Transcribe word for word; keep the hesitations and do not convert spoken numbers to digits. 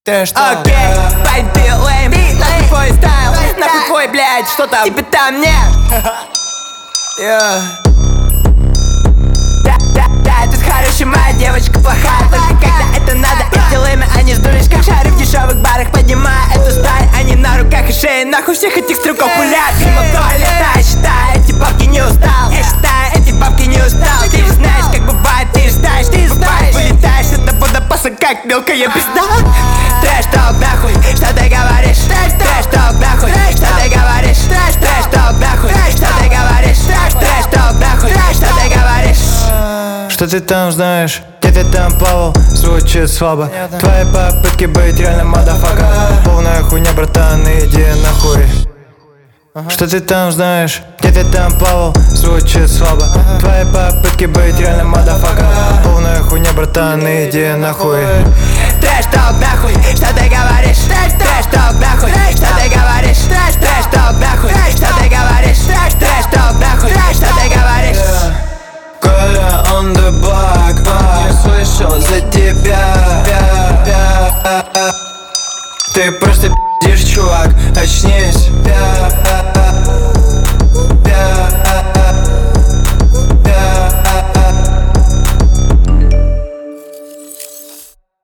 Ты что? Окей, парень, ты лейм, нахуй твой стайл, нахуй твой, блядь, что там? Тебе там нет. Yeah. Да, да, да, тут хорошая моя девочка плохая, только когда это надо. Эти леймы, они сдулись как шары в дешевых барах, поднимая эту сталь. Они на руках и шее, нахуй всех этих стрелков пулят. Мимо туалета, я считаю, эти бабки не устал. Я считаю, эти бабки не устал. Ты же знаешь, как бывает, ты же знаешь, ты же знаешь. Вылетаешь от водопаса, как мелкая пизда. Трэш-ток, нахуй, что ты говоришь? Трэш-ток, нахуй, что ты говоришь? Трэш-ток, нахуй, что ты говоришь? Трэш-ток, нахуй, что ты говоришь? Что ты там знаешь? Где ты там плавал? Звучит слабо. Твои попытки быть реальным мадафака. Полная хуйня, братан, иди нахуй. Что ты там знаешь? Где ты там плавал? Звучит слабо. Твои попытки быть реальным мадафака. Полная хуйня, братан, иди нахуй. Трэш-ток, нахуй, что ты говоришь? Трэш-ток, нахуй, что ты говоришь? Трэш-ток, нахуй, что ты говоришь? Трэш-ток, нахуй, что ты говоришь? Коля on the block, я слышал за тебя. Ты просто пиздишь, чувак, очнись.